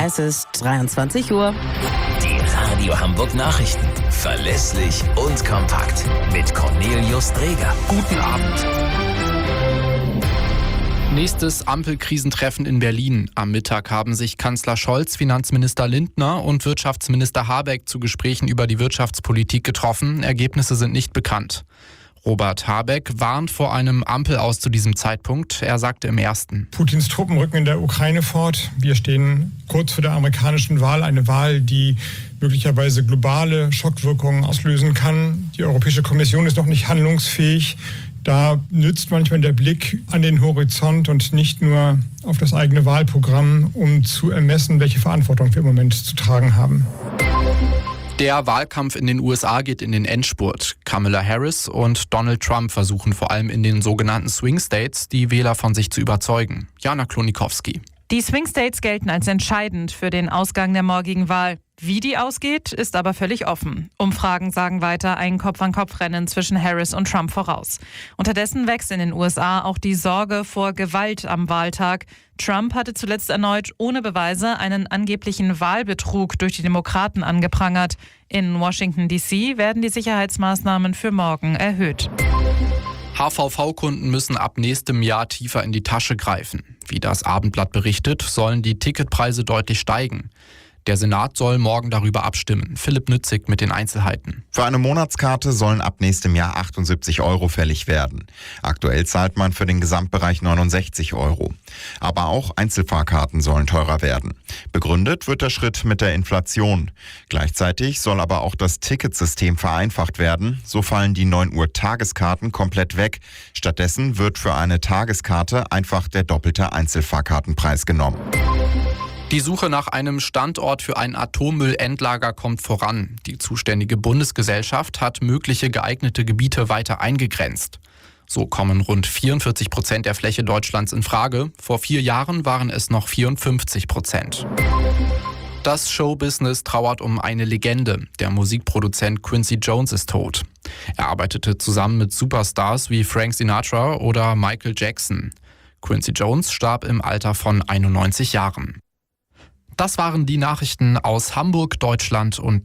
Es ist 23 Uhr. Die Radio Hamburg Nachrichten. Verlässlich und kompakt. Mit Cornelius Dreger. Guten Abend. Nächstes Ampelkrisentreffen in Berlin. Am Mittag haben sich Kanzler Scholz, Finanzminister Lindner und Wirtschaftsminister Habeck zu Gesprächen über die Wirtschaftspolitik getroffen. Ergebnisse sind nicht bekannt. Robert Habeck warnt vor einem Ampelaus zu diesem Zeitpunkt. Er sagte im Ersten: Putins Truppen rücken in der Ukraine fort. Wir stehen kurz vor der amerikanischen Wahl. Eine Wahl, die möglicherweise globale Schockwirkungen auslösen kann. Die Europäische Kommission ist noch nicht handlungsfähig. Da nützt manchmal der Blick an den Horizont und nicht nur auf das eigene Wahlprogramm, um zu ermessen, welche Verantwortung wir im Moment zu tragen haben. Der Wahlkampf in den USA geht in den Endspurt. Kamala Harris und Donald Trump versuchen vor allem in den sogenannten Swing States, die Wähler von sich zu überzeugen. Jana Klonikowski. Die Swing States gelten als entscheidend für den Ausgang der morgigen Wahl. Wie die ausgeht, ist aber völlig offen. Umfragen sagen weiter ein Kopf-an-Kopf-Rennen zwischen Harris und Trump voraus. Unterdessen wächst in den USA auch die Sorge vor Gewalt am Wahltag. Trump hatte zuletzt erneut ohne Beweise einen angeblichen Wahlbetrug durch die Demokraten angeprangert. In Washington D.C. werden die Sicherheitsmaßnahmen für morgen erhöht. HVV-Kunden müssen ab nächstem Jahr tiefer in die Tasche greifen. Wie das Abendblatt berichtet, sollen die Ticketpreise deutlich steigen. Der Senat soll morgen darüber abstimmen. Philipp Nützig mit den Einzelheiten. Für eine Monatskarte sollen ab nächstem Jahr 78 € fällig werden. Aktuell zahlt man für den Gesamtbereich 69 €. Aber auch Einzelfahrkarten sollen teurer werden. Begründet wird der Schritt mit der Inflation. Gleichzeitig soll aber auch das Ticketsystem vereinfacht werden. So fallen die 9 Uhr Tageskarten komplett weg. Stattdessen wird für eine Tageskarte einfach der doppelte Einzelfahrkartenpreis genommen. Die Suche nach einem Standort für ein Atommüllendlager kommt voran. Die zuständige Bundesgesellschaft hat mögliche geeignete Gebiete weiter eingegrenzt. So kommen rund 44% der Fläche Deutschlands in Frage. Vor 4 Jahren waren es noch 54%. Das Showbusiness trauert um eine Legende. Der Musikproduzent Quincy Jones ist tot. Er arbeitete zusammen mit Superstars wie Frank Sinatra oder Michael Jackson. Quincy Jones starb im Alter von 91 Jahren. Das waren die Nachrichten aus Hamburg, Deutschland und